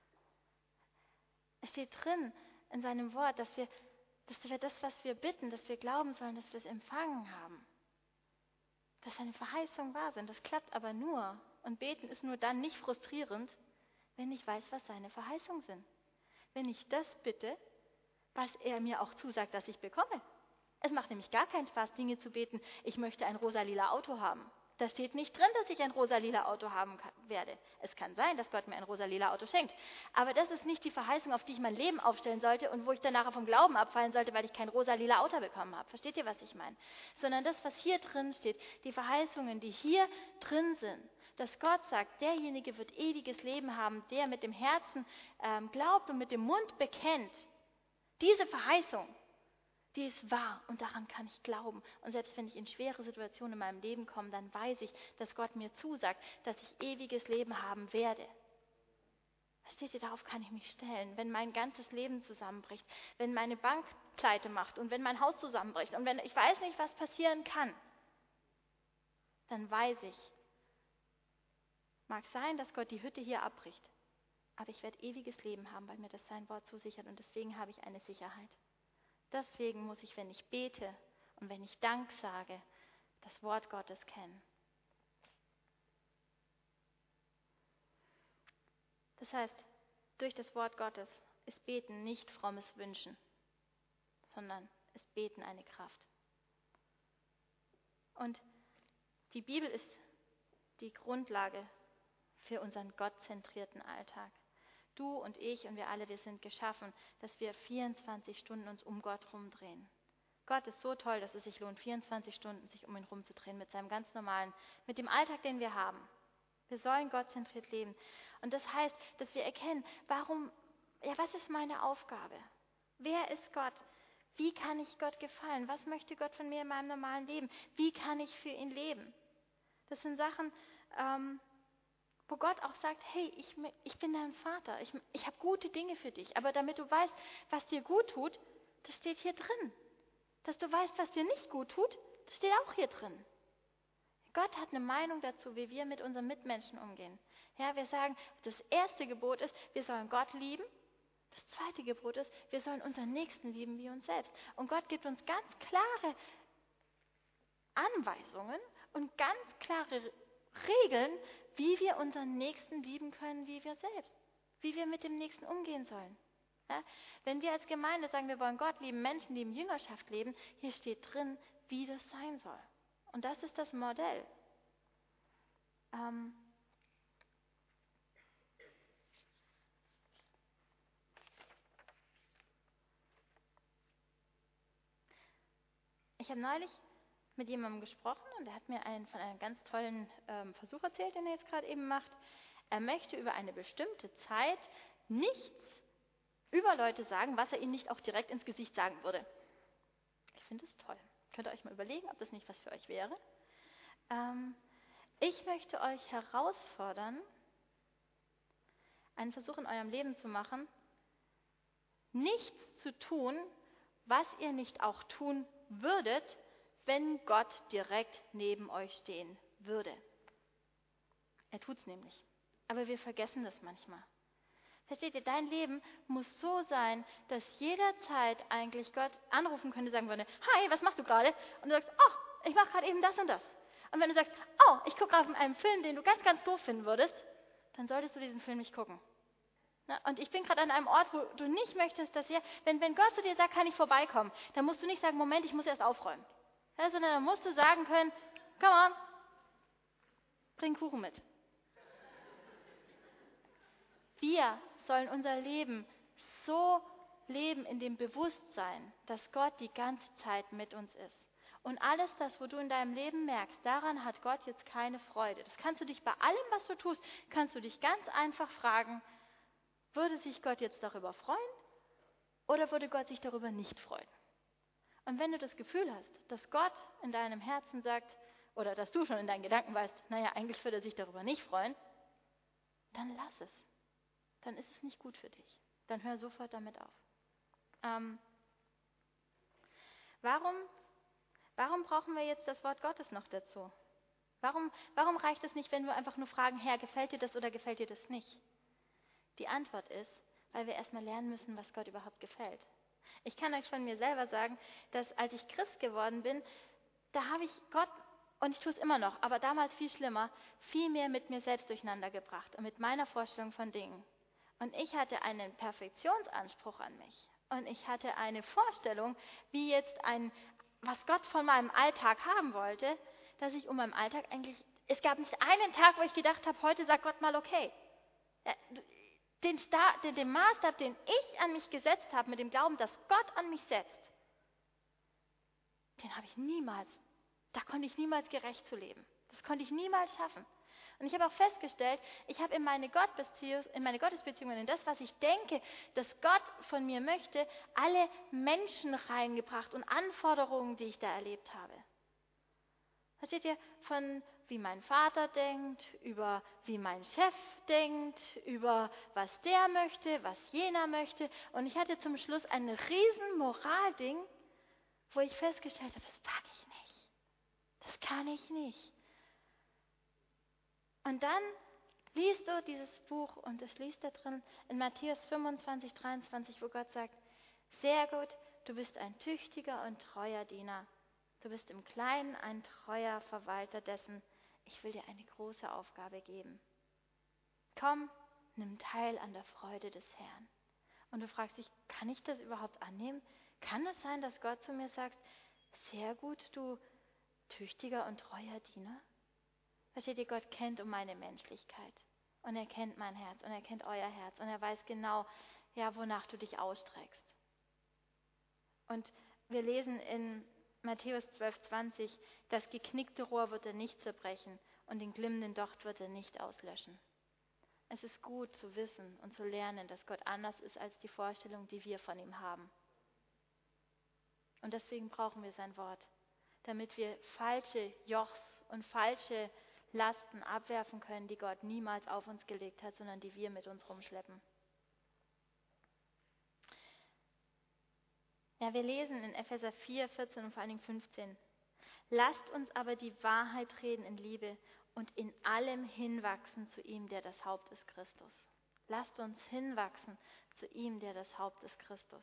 S1: Es steht drin in seinem Wort, dass wir das, was wir bitten, dass wir glauben sollen, dass wir es empfangen haben. Dass seine Verheißungen wahr sind. Das klappt aber nur. Und beten ist nur dann nicht frustrierend, wenn ich weiß, was seine Verheißungen sind. Wenn ich das bitte, was er mir auch zusagt, dass ich bekomme. Es macht nämlich gar keinen Spaß, Dinge zu beten, ich möchte ein rosa-lila Auto haben. Da steht nicht drin, dass ich ein rosa-lila Auto haben werde. Es kann sein, dass Gott mir ein rosa-lila Auto schenkt. Aber das ist nicht die Verheißung, auf die ich mein Leben aufstellen sollte und wo ich dann nachher vom Glauben abfallen sollte, weil ich kein rosa-lila Auto bekommen habe. Versteht ihr, was ich meine? Sondern das, was hier drin steht, die Verheißungen, die hier drin sind, dass Gott sagt, derjenige wird ewiges Leben haben, der mit dem Herzen glaubt und mit dem Mund bekennt. Diese Verheißung, die ist wahr und daran kann ich glauben. Und selbst wenn ich in schwere Situationen in meinem Leben komme, dann weiß ich, dass Gott mir zusagt, dass ich ewiges Leben haben werde. Versteht ihr, darauf kann ich mich stellen. Wenn mein ganzes Leben zusammenbricht, wenn meine Bank pleite macht und wenn mein Haus zusammenbricht und wenn ich weiß nicht, was passieren kann, dann weiß ich, mag sein, dass Gott die Hütte hier abbricht, aber ich werde ewiges Leben haben, weil mir das sein Wort zusichert und deswegen habe ich eine Sicherheit. Deswegen muss ich, wenn ich bete und wenn ich Dank sage, das Wort Gottes kennen. Das heißt, durch das Wort Gottes ist Beten nicht frommes Wünschen, sondern ist Beten eine Kraft. Und die Bibel ist die Grundlage für unseren gottzentrierten Alltag. Du und ich und wir alle, wir sind geschaffen, dass wir 24 Stunden uns um Gott rumdrehen. Gott ist so toll, dass es sich lohnt, 24 Stunden sich um ihn rumzudrehen mit seinem ganz normalen, mit dem Alltag, den wir haben. Wir sollen gottzentriert leben. Und das heißt, dass wir erkennen, was ist meine Aufgabe? Wer ist Gott? Wie kann ich Gott gefallen? Was möchte Gott von mir in meinem normalen Leben? Wie kann ich für ihn leben? Das sind Sachen, wo Gott auch sagt, hey, ich bin dein Vater, ich habe gute Dinge für dich. Aber damit du weißt, was dir gut tut, das steht hier drin. Dass du weißt, was dir nicht gut tut, das steht auch hier drin. Gott hat eine Meinung dazu, wie wir mit unseren Mitmenschen umgehen. Ja, wir sagen, das erste Gebot ist, wir sollen Gott lieben. Das zweite Gebot ist, wir sollen unseren Nächsten lieben wie uns selbst. Und Gott gibt uns ganz klare Anweisungen und ganz klare Regeln, wie wir unseren Nächsten lieben können, wie wir selbst, wie wir mit dem Nächsten umgehen sollen. Ja? Wenn wir als Gemeinde sagen, wir wollen Gott lieben, Menschen lieben, Jüngerschaft leben, hier steht drin, wie das sein soll. Und das ist das Modell. Ich habe neulich mit jemandem gesprochen und der hat mir von einem ganz tollen Versuch erzählt, den er jetzt gerade eben macht. Er möchte über eine bestimmte Zeit nichts über Leute sagen, was er ihnen nicht auch direkt ins Gesicht sagen würde. Ich finde es toll. Könnt ihr euch mal überlegen, ob das nicht was für euch wäre? Ich möchte euch herausfordern, einen Versuch in eurem Leben zu machen, nichts zu tun, was ihr nicht auch tun würdet, wenn Gott direkt neben euch stehen würde. Er tut es nämlich. Aber wir vergessen das manchmal. Versteht ihr, dein Leben muss so sein, dass jederzeit eigentlich Gott anrufen könnte, sagen würde, hi, was machst du gerade? Und du sagst, oh, ich mache gerade eben das und das. Und wenn du sagst, oh, ich gucke auf einen Film, den du ganz, ganz doof finden würdest, dann solltest du diesen Film nicht gucken. Na, und ich bin gerade an einem Ort, wo du nicht möchtest, dass wenn Gott zu dir sagt, kann ich vorbeikommen, dann musst du nicht sagen, Moment, ich muss erst aufräumen. Ja, sondern dann musst du sagen können, come on, bring Kuchen mit. Wir sollen unser Leben so leben in dem Bewusstsein, dass Gott die ganze Zeit mit uns ist. Und alles das, wo du in deinem Leben merkst, daran hat Gott jetzt keine Freude. Das kannst du dich bei allem, was du tust, kannst du dich ganz einfach fragen, würde sich Gott jetzt darüber freuen oder würde Gott sich darüber nicht freuen? Und wenn du das Gefühl hast, dass Gott in deinem Herzen sagt, oder dass du schon in deinen Gedanken weißt, naja, eigentlich würde er sich darüber nicht freuen, dann lass es. Dann ist es nicht gut für dich. Dann hör sofort damit auf. Warum brauchen wir jetzt das Wort Gottes noch dazu? Warum reicht es nicht, wenn wir einfach nur fragen, Herr, gefällt dir das oder gefällt dir das nicht? Die Antwort ist, weil wir erstmal lernen müssen, was Gott überhaupt gefällt. Ich kann euch von mir selber sagen, dass als ich Christ geworden bin, da habe ich Gott, und ich tue es immer noch, aber damals viel schlimmer, viel mehr mit mir selbst durcheinander gebracht und mit meiner Vorstellung von Dingen. Und ich hatte einen Perfektionsanspruch an mich. Und ich hatte eine Vorstellung, wie jetzt was Gott von meinem Alltag haben wollte, dass ich meinem Alltag eigentlich, es gab nicht einen Tag, wo ich gedacht habe, heute sagt Gott mal okay. Den Maßstab, den ich an mich gesetzt habe, mit dem Glauben, dass Gott an mich setzt, den habe ich da konnte ich niemals gerecht zu leben. Das konnte ich niemals schaffen. Und ich habe auch festgestellt, ich habe in meine Gottesbeziehung, in das, was ich denke, dass Gott von mir möchte, alle Menschen reingebracht und Anforderungen, die ich da erlebt habe. Versteht ihr? Von wie mein Vater denkt, über wie mein Chef denkt, über was der möchte, was jener möchte. Und ich hatte zum Schluss ein riesen Moralding, wo ich festgestellt habe, das packe ich nicht. Das kann ich nicht. Und dann liest du dieses Buch und es liest da drin in Matthäus 25, 23, wo Gott sagt, sehr gut, du bist ein tüchtiger und treuer Diener. Du bist im Kleinen ein treuer Verwalter dessen. Ich will dir eine große Aufgabe geben. Komm, nimm teil an der Freude des Herrn. Und du fragst dich, kann ich das überhaupt annehmen? Kann es sein, dass Gott zu mir sagt, sehr gut, du tüchtiger und treuer Diener? Versteht ihr, Gott kennt meine Menschlichkeit. Und er kennt mein Herz und er kennt euer Herz. Und er weiß genau, ja, wonach du dich ausstreckst. Und wir lesen in Matthäus 12,20, das geknickte Rohr wird er nicht zerbrechen und den glimmenden Docht wird er nicht auslöschen. Es ist gut zu wissen und zu lernen, dass Gott anders ist als die Vorstellung, die wir von ihm haben. Und deswegen brauchen wir sein Wort, damit wir falsche Jochs und falsche Lasten abwerfen können, die Gott niemals auf uns gelegt hat, sondern die wir mit uns rumschleppen. Ja, wir lesen in Epheser 4, 14 und vor allen Dingen 15. Lasst uns aber die Wahrheit reden in Liebe und in allem hinwachsen zu ihm, der das Haupt ist, Christus. Lasst uns hinwachsen zu ihm, der das Haupt ist, Christus.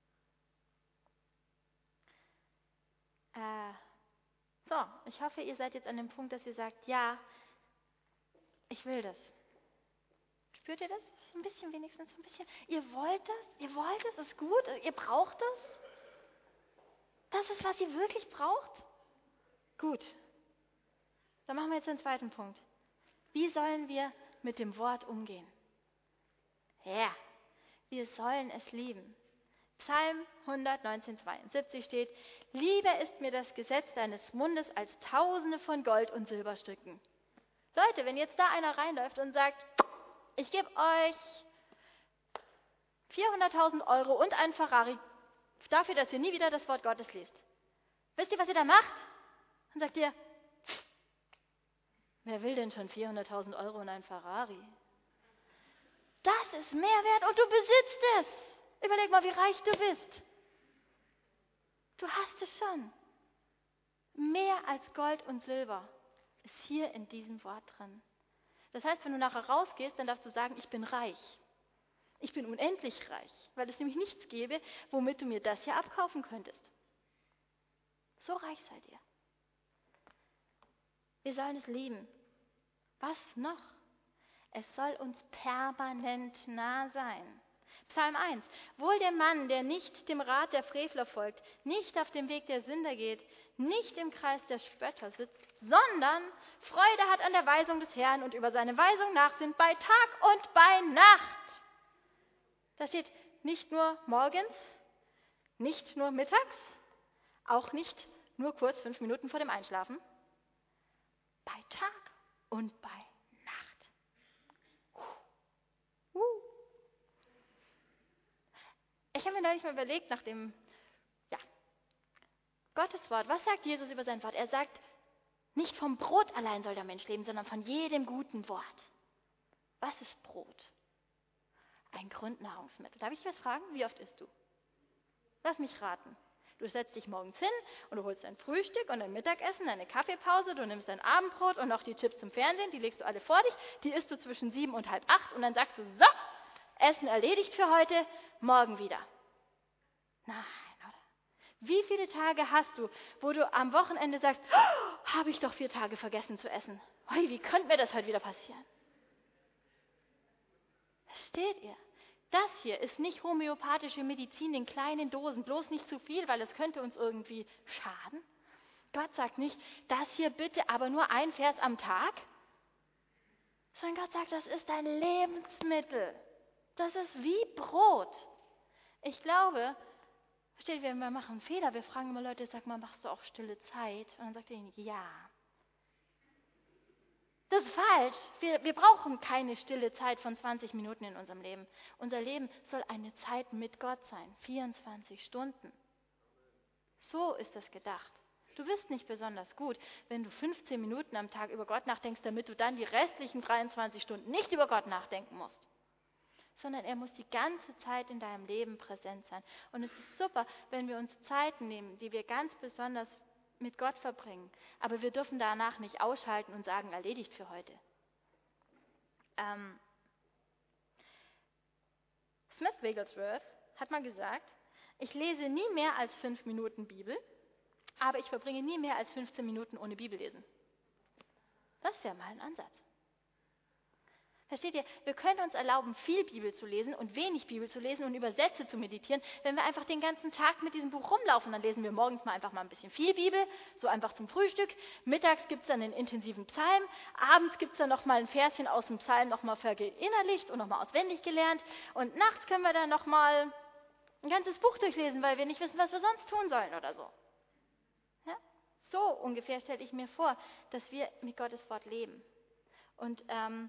S1: Ich hoffe, ihr seid jetzt an dem Punkt, dass ihr sagt, ja, ich will das. Spürt ihr das? So ein bisschen wenigstens, ein bisschen. Ihr wollt das, ist gut, ihr braucht das. Das ist, was ihr wirklich braucht? Gut. Dann machen wir jetzt den zweiten Punkt. Wie sollen wir mit dem Wort umgehen? Ja, wir sollen es lieben. Psalm 119, 72 steht, lieber ist mir das Gesetz deines Mundes als Tausende von Gold- und Silberstücken. Leute, wenn jetzt da einer reinläuft und sagt, ich gebe euch 400.000 Euro und einen Ferrari dafür, dass ihr nie wieder das Wort Gottes liest. Wisst ihr, was ihr da macht? Dann sagt ihr, wer will denn schon 400.000 Euro und einen Ferrari? Das ist mehr wert und du besitzt es. Überleg mal, wie reich du bist. Du hast es schon. Mehr als Gold und Silber ist hier in diesem Wort drin. Das heißt, wenn du nachher rausgehst, dann darfst du sagen, ich bin reich. Ich bin unendlich reich, weil es nämlich nichts gäbe, womit du mir das hier abkaufen könntest. So reich seid ihr. Wir sollen es lieben. Was noch? Es soll uns permanent nah sein. Psalm 1. Wohl der Mann, der nicht dem Rat der Frevler folgt, nicht auf dem Weg der Sünder geht, nicht im Kreis der Spötter sitzt, sondern Freude hat an der Weisung des Herrn und über seine Weisung nachsinnt bei Tag und bei Nacht. Da steht nicht nur morgens, nicht nur mittags, auch nicht nur kurz 5 Minuten vor dem Einschlafen. Bei Tag und bei Nacht. Ich habe mir neulich mal überlegt, nach dem Gottes Wort, was sagt Jesus über sein Wort? Er sagt, nicht vom Brot allein soll der Mensch leben, sondern von jedem guten Wort. Was ist Brot? Ein Grundnahrungsmittel. Darf ich dich was fragen? Wie oft isst du? Lass mich raten. Du setzt dich morgens hin und du holst dein Frühstück und dein Mittagessen, deine Kaffeepause, du nimmst dein Abendbrot und noch die Chips zum Fernsehen, die legst du alle vor dich, die isst du zwischen 7 und halb 8 und dann sagst du, so, Essen erledigt für heute, morgen wieder. Nein, oder? Wie viele Tage hast du, wo du am Wochenende sagst, oh, habe ich doch 4 Tage vergessen zu essen. Ui, wie könnte mir das heute wieder passieren? Versteht ihr? Das hier ist nicht homöopathische Medizin in kleinen Dosen, bloß nicht zu viel, weil es könnte uns irgendwie schaden. Gott sagt nicht, das hier bitte, aber nur ein Vers am Tag, sondern Gott sagt, das ist ein Lebensmittel. Das ist wie Brot. Ich glaube, versteht ihr, wir machen einen Fehler, wir fragen immer Leute, sag mal, machst du auch stille Zeit? Und dann sagt er ihnen, ja. Das ist falsch. Wir brauchen keine stille Zeit von 20 Minuten in unserem Leben. Unser Leben soll eine Zeit mit Gott sein, 24 Stunden. So ist das gedacht. Du bist nicht besonders gut, wenn du 15 Minuten am Tag über Gott nachdenkst, damit du dann die restlichen 23 Stunden nicht über Gott nachdenken musst. Sondern er muss die ganze Zeit in deinem Leben präsent sein. Und es ist super, wenn wir uns Zeiten nehmen, die wir ganz besonders mit Gott verbringen. Aber wir dürfen danach nicht ausschalten und sagen, erledigt für heute. Smith Wigglesworth hat mal gesagt, ich lese nie mehr als 5 Minuten Bibel, aber ich verbringe nie mehr als 15 Minuten ohne Bibellesen. Das wäre mal ein Ansatz. Versteht ihr, wir können uns erlauben, viel Bibel zu lesen und wenig Bibel zu lesen und über Sätze zu meditieren, wenn wir einfach den ganzen Tag mit diesem Buch rumlaufen. Dann lesen wir morgens mal einfach mal ein bisschen viel Bibel, so einfach zum Frühstück. Mittags gibt es dann einen intensiven Psalm. Abends gibt es dann nochmal ein Verschen aus dem Psalm nochmal verinnerlicht und nochmal auswendig gelernt. Und nachts können wir dann nochmal ein ganzes Buch durchlesen, weil wir nicht wissen, was wir sonst tun sollen oder so. Ja? So ungefähr stelle ich mir vor, dass wir mit Gottes Wort leben. Und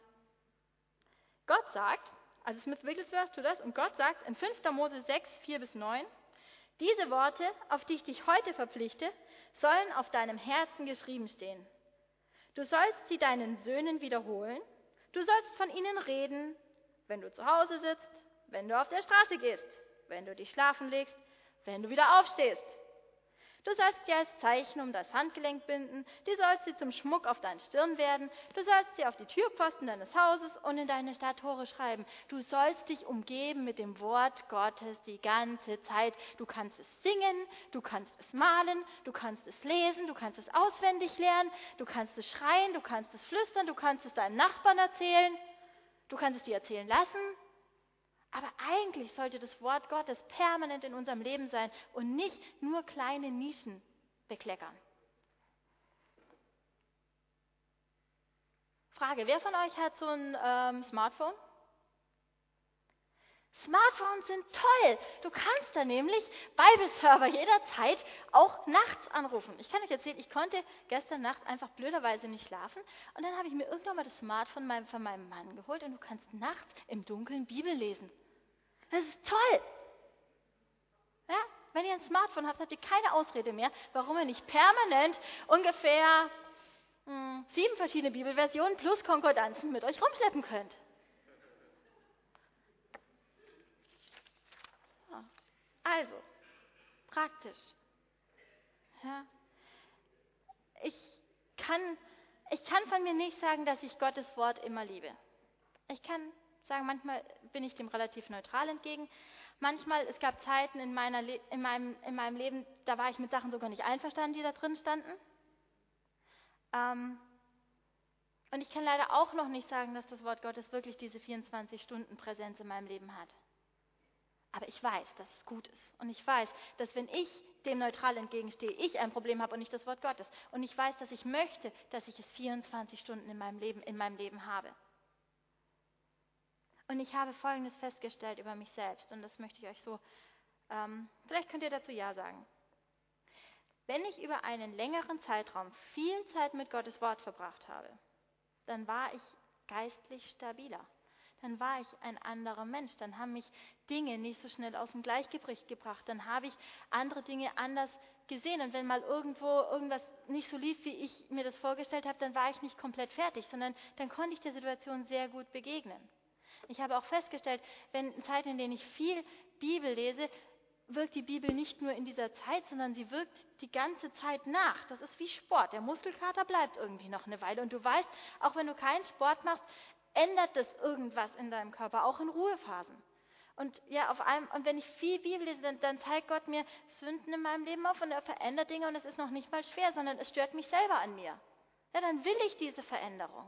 S1: Gott sagt, also Smith Wigglesworth tut das, und Gott sagt in 5. Mose 6, 4-9, diese Worte, auf die ich dich heute verpflichte, sollen auf deinem Herzen geschrieben stehen. Du sollst sie deinen Söhnen wiederholen, du sollst von ihnen reden, wenn du zu Hause sitzt, wenn du auf der Straße gehst, wenn du dich schlafen legst, wenn du wieder aufstehst. Du sollst sie als Zeichen um das Handgelenk binden, du sollst sie zum Schmuck auf deine Stirn werden, du sollst sie auf die Türpfosten deines Hauses und in deine Stadttore schreiben. Du sollst dich umgeben mit dem Wort Gottes die ganze Zeit. Du kannst es singen, du kannst es malen, du kannst es lesen, du kannst es auswendig lernen, du kannst es schreien, du kannst es flüstern, du kannst es deinem Nachbarn erzählen, du kannst es dir erzählen lassen. Aber eigentlich sollte das Wort Gottes permanent in unserem Leben sein und nicht nur kleine Nischen bekleckern. Frage, wer von euch hat so ein Smartphone? Smartphones sind toll. Du kannst da nämlich Bibleserver jederzeit auch nachts anrufen. Ich kann euch erzählen, ich konnte gestern Nacht einfach blöderweise nicht schlafen und dann habe ich mir irgendwann mal das Smartphone von meinem Mann geholt und du kannst nachts im Dunkeln Bibel lesen. Das ist toll. Ja? Wenn ihr ein Smartphone habt, habt ihr keine Ausrede mehr, warum ihr nicht permanent ungefähr 7 verschiedene Bibelversionen plus Konkordanzen mit euch rumschleppen könnt. Ja. Also, praktisch. Ja. Ich kann von mir nicht sagen, dass ich Gottes Wort immer liebe. Ich kann sagen, manchmal bin ich dem relativ neutral entgegen. Manchmal, es gab Zeiten in meinem Leben, da war ich mit Sachen sogar nicht einverstanden, die da drin standen. Und ich kann leider auch noch nicht sagen, dass das Wort Gottes wirklich diese 24 Stunden Präsenz in meinem Leben hat. Aber ich weiß, dass es gut ist. Und ich weiß, dass wenn ich dem neutral entgegenstehe, ich ein Problem habe und nicht das Wort Gottes. Und ich weiß, dass ich möchte, dass ich es 24 Stunden in meinem Leben habe. Und ich habe Folgendes festgestellt über mich selbst. Und das möchte ich euch so, vielleicht könnt ihr dazu Ja sagen. Wenn ich über einen längeren Zeitraum viel Zeit mit Gottes Wort verbracht habe, dann war ich geistlich stabiler. Dann war ich ein anderer Mensch. Dann haben mich Dinge nicht so schnell aus dem Gleichgewicht gebracht. Dann habe ich andere Dinge anders gesehen. Und wenn mal irgendwo irgendwas nicht so lief, wie ich mir das vorgestellt habe, dann war ich nicht komplett fertig, sondern dann konnte ich der Situation sehr gut begegnen. Ich habe auch festgestellt, wenn in Zeiten, in denen ich viel Bibel lese, wirkt die Bibel nicht nur in dieser Zeit, sondern sie wirkt die ganze Zeit nach. Das ist wie Sport. Der Muskelkater bleibt irgendwie noch eine Weile. Und du weißt, auch wenn du keinen Sport machst, ändert das irgendwas in deinem Körper, auch in Ruhephasen. Und ja, und wenn ich viel Bibel lese, dann zeigt Gott mir Sünden in meinem Leben auf und er verändert Dinge und es ist noch nicht mal schwer, sondern es stört mich selber an mir. Ja, dann will ich diese Veränderung.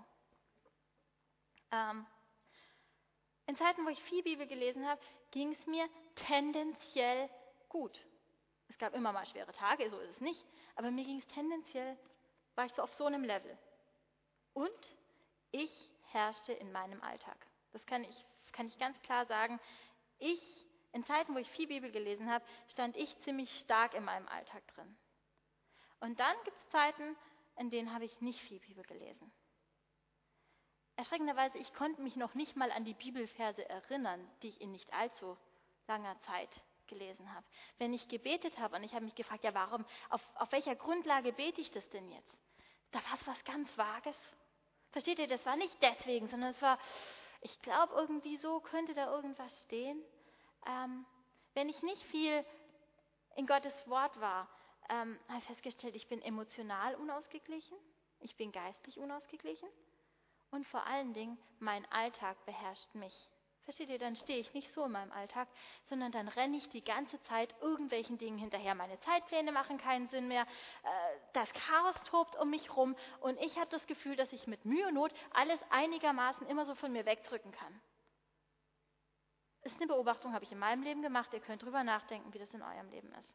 S1: In Zeiten, wo ich viel Bibel gelesen habe, ging es mir tendenziell gut. Es gab immer mal schwere Tage, so ist es nicht, aber mir ging es tendenziell, war ich so auf so einem Level. Und ich herrschte in meinem Alltag. Das kann ich ganz klar sagen. In Zeiten, wo ich viel Bibel gelesen habe, stand ich ziemlich stark in meinem Alltag drin. Und dann gibt es Zeiten, in denen habe ich nicht viel Bibel gelesen. Erschreckenderweise, ich konnte mich noch nicht mal an die Bibelverse erinnern, die ich in nicht allzu langer Zeit gelesen habe. Wenn ich gebetet habe und ich habe mich gefragt, ja warum, auf welcher Grundlage bete ich das denn jetzt? Da war es was ganz Vages. Versteht ihr, das war nicht deswegen, sondern es war, ich glaube irgendwie so könnte da irgendwas stehen. Wenn ich nicht viel in Gottes Wort war, habe ich festgestellt, ich bin emotional unausgeglichen, ich bin geistlich unausgeglichen. Und vor allen Dingen, mein Alltag beherrscht mich. Versteht ihr, dann stehe ich nicht so in meinem Alltag, sondern dann renne ich die ganze Zeit irgendwelchen Dingen hinterher. Meine Zeitpläne machen keinen Sinn mehr, das Chaos tobt um mich rum und ich habe das Gefühl, dass ich mit Mühe und Not alles einigermaßen immer so von mir wegdrücken kann. Ist eine Beobachtung, habe ich in meinem Leben gemacht, ihr könnt drüber nachdenken, wie das in eurem Leben ist.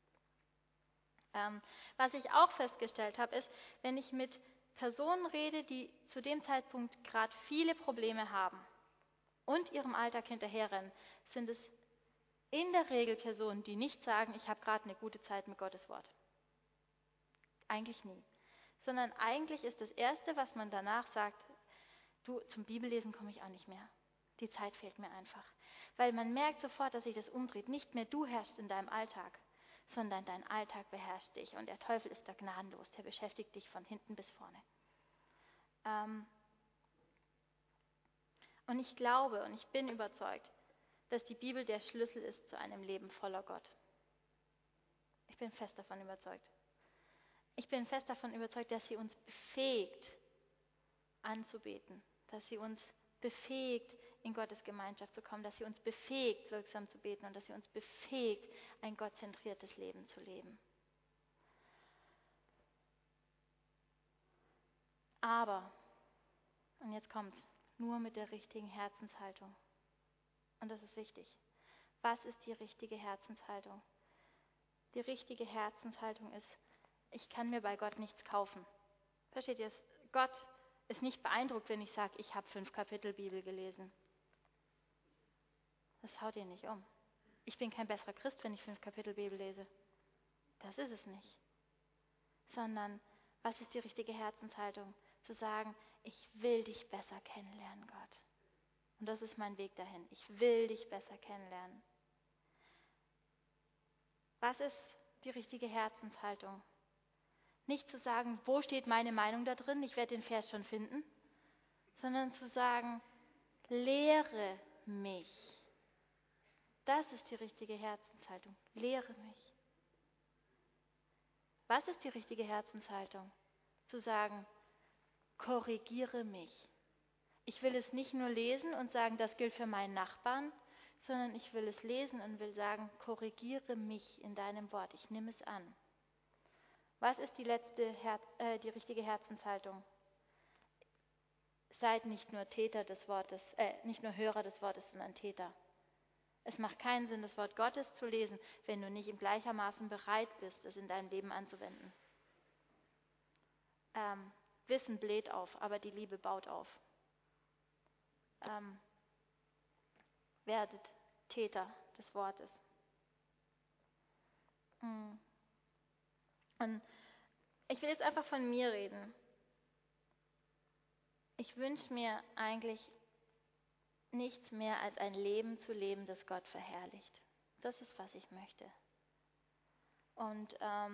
S1: Was ich auch festgestellt habe, ist, wenn ich mit Personen rede, die zu dem Zeitpunkt gerade viele Probleme haben und ihrem Alltag hinterherrennen, sind es in der Regel Personen, die nicht sagen, ich habe gerade eine gute Zeit mit Gottes Wort. Eigentlich nie. Sondern eigentlich ist das Erste, was man danach sagt, du, zum Bibellesen komme ich auch nicht mehr. Die Zeit fehlt mir einfach. Weil man merkt sofort, dass sich das umdreht. Nicht mehr du herrschst in deinem Alltag, sondern dein Alltag beherrscht dich. Und der Teufel ist da gnadenlos. Der beschäftigt dich von hinten bis vorne. Und ich glaube und ich bin überzeugt, dass die Bibel der Schlüssel ist zu einem Leben voller Gott. Ich bin fest davon überzeugt. Ich bin fest davon überzeugt, dass sie uns befähigt, anzubeten, dass sie uns befähigt, in Gottes Gemeinschaft zu kommen, dass sie uns befähigt, wirksam zu beten und dass sie uns befähigt, ein gottzentriertes Leben zu leben. Aber, und jetzt kommt's, nur mit der richtigen Herzenshaltung. Und das ist wichtig. Was ist die richtige Herzenshaltung? Die richtige Herzenshaltung ist, ich kann mir bei Gott nichts kaufen. Versteht ihr es? Gott ist nicht beeindruckt, wenn ich sage, ich habe 5 Kapitel Bibel gelesen. Das haut ihr nicht um. Ich bin kein besserer Christ, wenn ich 5 Kapitel Bibel lese. Das ist es nicht. Sondern, was ist die richtige Herzenshaltung? Zu sagen, ich will dich besser kennenlernen, Gott. Und das ist mein Weg dahin. Ich will dich besser kennenlernen. Was ist die richtige Herzenshaltung? Nicht zu sagen, wo steht meine Meinung da drin, ich werde den Vers schon finden, sondern zu sagen, lehre mich. Das ist die richtige Herzenshaltung. Lehre mich. Was ist die richtige Herzenshaltung? Zu sagen, korrigiere mich. Ich will es nicht nur lesen und sagen, das gilt für meinen Nachbarn, sondern ich will es lesen und will sagen, korrigiere mich in deinem Wort. Ich nehme es an. Was ist die richtige Herzenshaltung? Seid nicht nur Täter des Wortes, nicht nur Hörer des Wortes, sondern Täter. Es macht keinen Sinn, das Wort Gottes zu lesen, wenn du nicht in gleichermaßen bereit bist, es in deinem Leben anzuwenden. Wissen bläht auf, aber die Liebe baut auf. Werdet Täter des Wortes. Und ich will jetzt einfach von mir reden. Ich wünsche mir eigentlich nichts mehr als ein Leben zu leben, das Gott verherrlicht. Das ist, was ich möchte. Und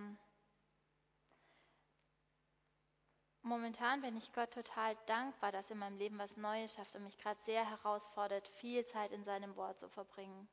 S1: momentan bin ich Gott total dankbar, dass er in meinem Leben was Neues schafft und mich gerade sehr herausfordert, viel Zeit in seinem Wort zu verbringen.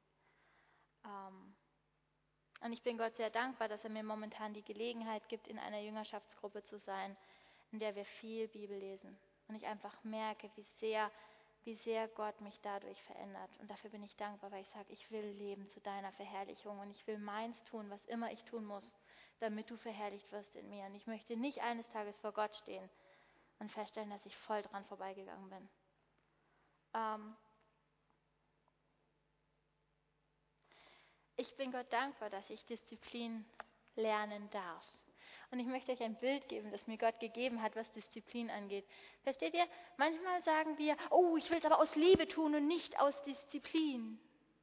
S1: Und ich bin Gott sehr dankbar, dass er mir momentan die Gelegenheit gibt, in einer Jüngerschaftsgruppe zu sein, in der wir viel Bibel lesen. Und ich einfach merke, wie sehr Gott mich dadurch verändert. Und dafür bin ich dankbar, weil ich sage, ich will leben zu deiner Verherrlichung und ich will meins tun, was immer ich tun muss, damit du verherrlicht wirst in mir. Und ich möchte nicht eines Tages vor Gott stehen und feststellen, dass ich voll dran vorbeigegangen bin. Ich bin Gott dankbar, dass ich Disziplin lernen darf. Und ich möchte euch ein Bild geben, das mir Gott gegeben hat, was Disziplin angeht. Versteht ihr? Manchmal sagen wir, oh, ich will es aber aus Liebe tun und nicht aus Disziplin.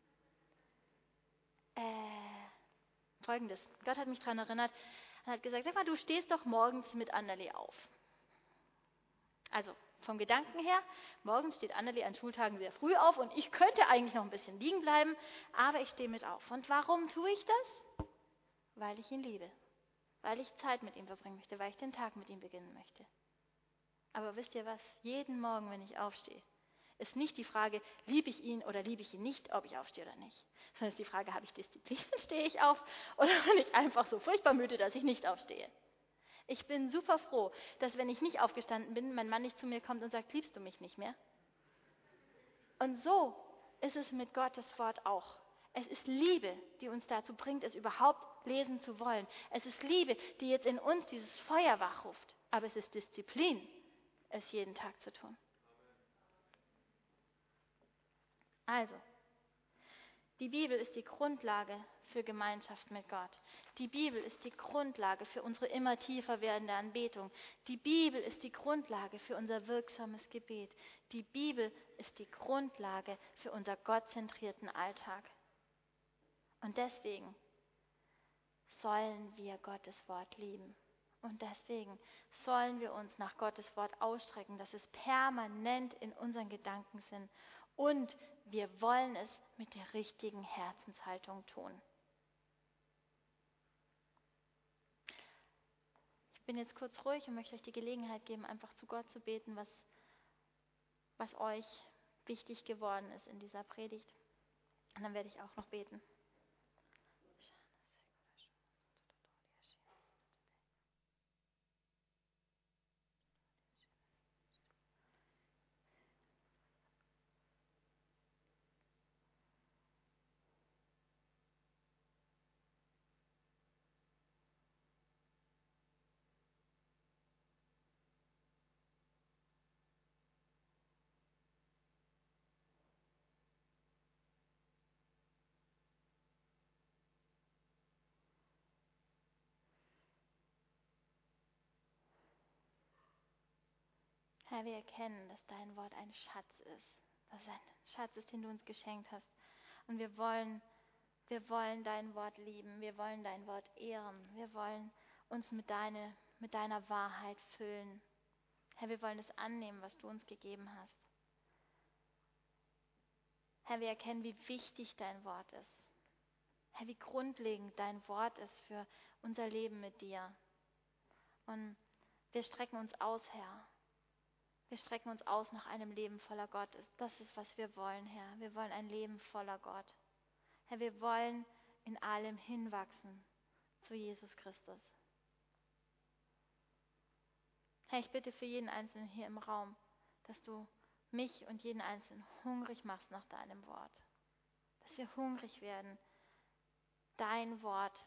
S1: Folgendes. Gott hat mich daran erinnert und hat gesagt, sag mal, du stehst doch morgens mit Annerli auf. Also vom Gedanken her, morgens steht Annerli an Schultagen sehr früh auf und ich könnte eigentlich noch ein bisschen liegen bleiben, aber ich stehe mit auf. Und warum tue ich das? Weil ich ihn liebe. Weil ich Zeit mit ihm verbringen möchte, weil ich den Tag mit ihm beginnen möchte. Aber wisst ihr was? Jeden Morgen, wenn ich aufstehe, ist nicht die Frage, liebe ich ihn oder liebe ich ihn nicht, ob ich aufstehe oder nicht. Sondern ist die Frage, habe ich Disziplin, stehe ich auf oder bin ich einfach so furchtbar müde, dass ich nicht aufstehe. Ich bin super froh, dass wenn ich nicht aufgestanden bin, mein Mann nicht zu mir kommt und sagt, liebst du mich nicht mehr? Und so ist es mit Gottes Wort auch. Es ist Liebe, die uns dazu bringt, es überhaupt lesen zu wollen. Es ist Liebe, die jetzt in uns dieses Feuer wachruft. Aber es ist Disziplin, es jeden Tag zu tun. Also, die Bibel ist die Grundlage für Gemeinschaft mit Gott. Die Bibel ist die Grundlage für unsere immer tiefer werdende Anbetung. Die Bibel ist die Grundlage für unser wirksames Gebet. Die Bibel ist die Grundlage für unser gottzentrierten Alltag. Und deswegen sollen wir Gottes Wort lieben. Und deswegen sollen wir uns nach Gottes Wort ausstrecken, dass es permanent in unseren Gedanken sind. Und wir wollen es mit der richtigen Herzenshaltung tun. Ich bin jetzt kurz ruhig und möchte euch die Gelegenheit geben, einfach zu Gott zu beten, was euch wichtig geworden ist in dieser Predigt. Und dann werde ich auch noch beten. Herr, wir erkennen, dass dein Wort ein Schatz ist. Dass es ein Schatz ist, den du uns geschenkt hast. Und wir wollen dein Wort lieben. Wir wollen dein Wort ehren. Wir wollen uns mit deiner Wahrheit füllen. Herr, wir wollen es annehmen, was du uns gegeben hast. Herr, wir erkennen, wie wichtig dein Wort ist. Herr, wie grundlegend dein Wort ist für unser Leben mit dir. Und wir strecken uns aus, Herr. Wir strecken uns aus nach einem Leben voller Gott. Das ist, was wir wollen, Herr. Wir wollen ein Leben voller Gott. Herr, wir wollen in allem hinwachsen zu Jesus Christus. Herr, ich bitte für jeden Einzelnen hier im Raum, dass du mich und jeden Einzelnen hungrig machst nach deinem Wort. Dass wir hungrig werden, dein Wort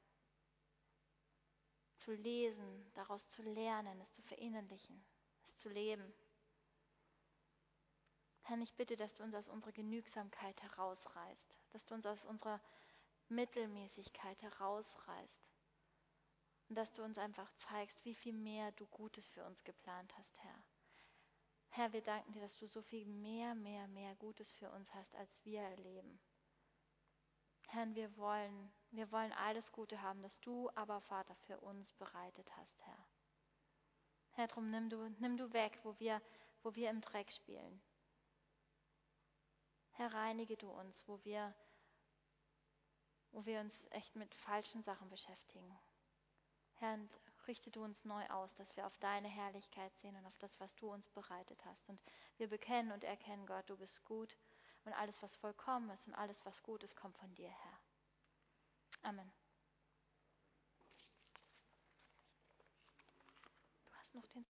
S1: zu lesen, daraus zu lernen, es zu verinnerlichen, es zu leben. Herr, ich bitte, dass du uns aus unserer Genügsamkeit herausreißt, dass du uns aus unserer Mittelmäßigkeit herausreißt und dass du uns einfach zeigst, wie viel mehr du Gutes für uns geplant hast, Herr. Herr, wir danken dir, dass du so viel mehr Gutes für uns hast, als wir erleben. Herr, wir wollen alles Gute haben, das du aber, Vater, für uns bereitet hast, Herr. Herr, drum nimm du weg, wo wir im Dreck spielen. Herr, reinige du uns, wo wir uns echt mit falschen Sachen beschäftigen. Herr, und richte du uns neu aus, dass wir auf deine Herrlichkeit sehen und auf das, was du uns bereitet hast. Und wir bekennen und erkennen, Gott, du bist gut und alles, was vollkommen ist und alles, was gut ist, kommt von dir, Herr. Amen.